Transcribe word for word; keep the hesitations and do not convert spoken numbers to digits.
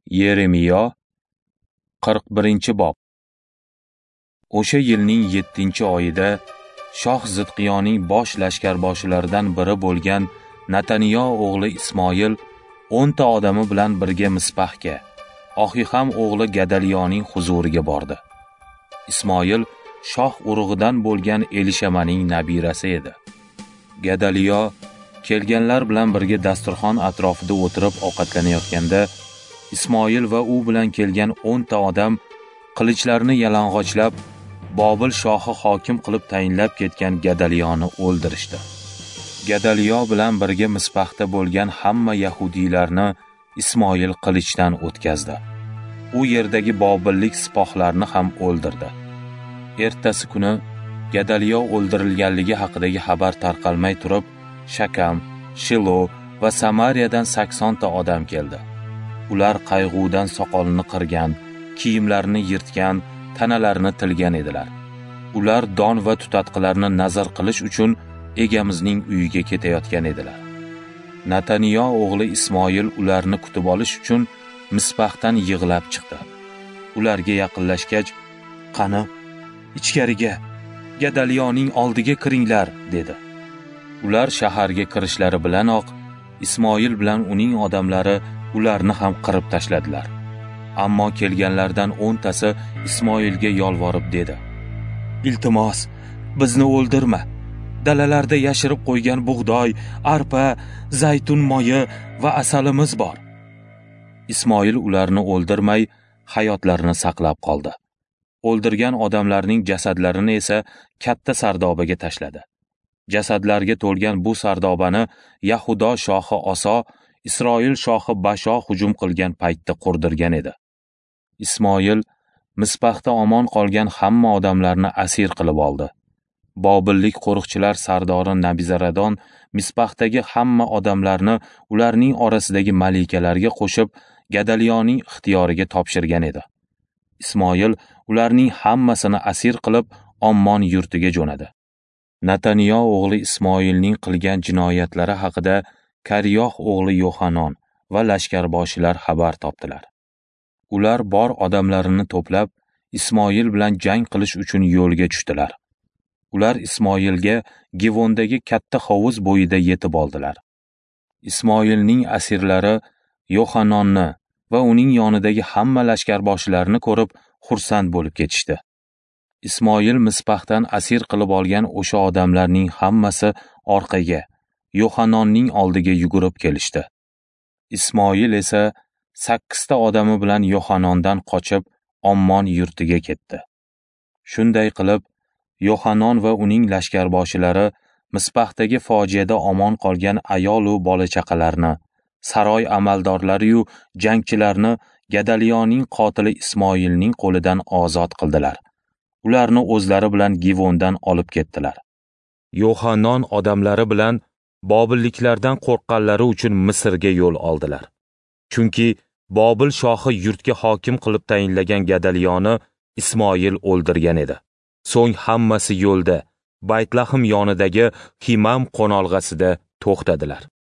Yeremiyo qirq birinchi bob. O'sha yilning yettinchi oyida Shoh Zidqiyoning bosh lashkarboshlaridan biri bo'lgan Nataniyo o'g'li Ismoil o'nta odami bilan birga Mispahga, Ohiham o'g'li Gadaliyoning huzuriga bordi. Ismoil shoh urug'idan bo'lgan Elishamaning nabirasi edi. Gadaliyo kelganlar bilan birga dasturxon atrofida o'tirib ovqatlanayotganda, Ismoil va u bilan kelgan o'nta odam qilichlarini yalang'ochlab, Bobil shohi hokim qilib tayinlab ketgan Gadaliyoni o'ldirishdi. Gadaliyo bilan birga Mispahda bo'lgan hamma yahudiylarni Ismoil qilichdan o'tkazdi. U yerdagi bobillik sipohlarni ham o'ldirdi. Ertasi kuni Gadaliyo o'ldirilganligi haqidagi xabar tarqalmay turib, Shakam, Shilo va Samariyadan sakson ta odam keldi. Ular qayg'udan soqolini qirgan, kiyimlarini yirtgan, tanalarini tilgan edilar. Ular don va tutatqilarni nazar qilish uchun egamizning uyiga ketayotgan edilar. Nataniyo o'g'li Ismoil ularni kutib olish uchun Mispahdan yig'lab chiqdi. Ularga yaqinlashgach, "Qani, ichkariga, Gadaliyoning oldiga kiringlar", dedi. Ular shaharga kirishlari bilanoq Ismoil bilan uning odamlari ularni ham qirib tashladilar. Ammo kelganlardan o'ntasi Ismoilga yolvorib dedi: "Iltimos, bizni o'ldirma. Dalalarda yashirib qo'ygan bug'doy, arpa, zaytun moyi va asalimiz bor." Ismoil ularni o'ldirmay, hayotlarini saqlab qoldi. O'ldirgan odamlarning jasadlarini esa katta sardobaga tashladi. Jasadlarga to'lgan bu sardobani Yahudo shohi Oso, Isroil shohi Basho hujum qilgan paytda qurdirgan edi. Ismoil Mispahda omon qolgan hamma odamlarni asir qilib oldi. Bobillik qo'riqchilar sardori Nabizaradon Mispahdagi hamma odamlarni ularning orasidagi malikalarga qo'shib Gadaliyoning ixtiyoriga topshirgan edi. Ismoil ularning hammasini asir qilib Ommon yurtiga jo'nadi. Nataniyo o'g'li Ismoilning qilgan jinoyatlari haqida Kariyoh o'g'li Yohanon va lashkarboshilar xabar topdilar. Ular bor odamlarini to'plab Ismoil bilan jang qilish uchun yo'lga tushdilar. Ular Ismoilga Givondagi katta hovuz bo'yida yetib oldilar. Ismoilning asirlari Yohanonni va uning yonidagi hamma lashkarboshilarni ko'rib xursand bo'lib ketishdi. Ismoil Mispahdan asir qilib olgan o'sha odamlarning hammasi orqaga, Yohanonning oldiga yugurib kelishdi. Ismoil esa sakkizta odami bilan Yohanondan qochib Ommon yurtiga ketdi. Shunday qilib, Yohanon va uning lashkarboshilari Mispahdagi fojiada omon qolgan ayol va bola-chaqalarni, saroy amaldorlari yu jangchilarni Gadaliyoning qotili Ismoilning qo'lidan ozod qildilar. Ularni o'zlari bilan Givondan olib ketdilar. Yohanon odamlari bilan bobilliklardan qo'rqqanlari uchun Misrga yo'l oldilar. Chunki Bobil shohi yurtga hokim qilib tayinlagan Gadaliyoni Ismoil o'ldirgan edi. So'ng hammasi yo'lda Baytlahm yonidagi Himam qo'nolg'asida to'xtadilar.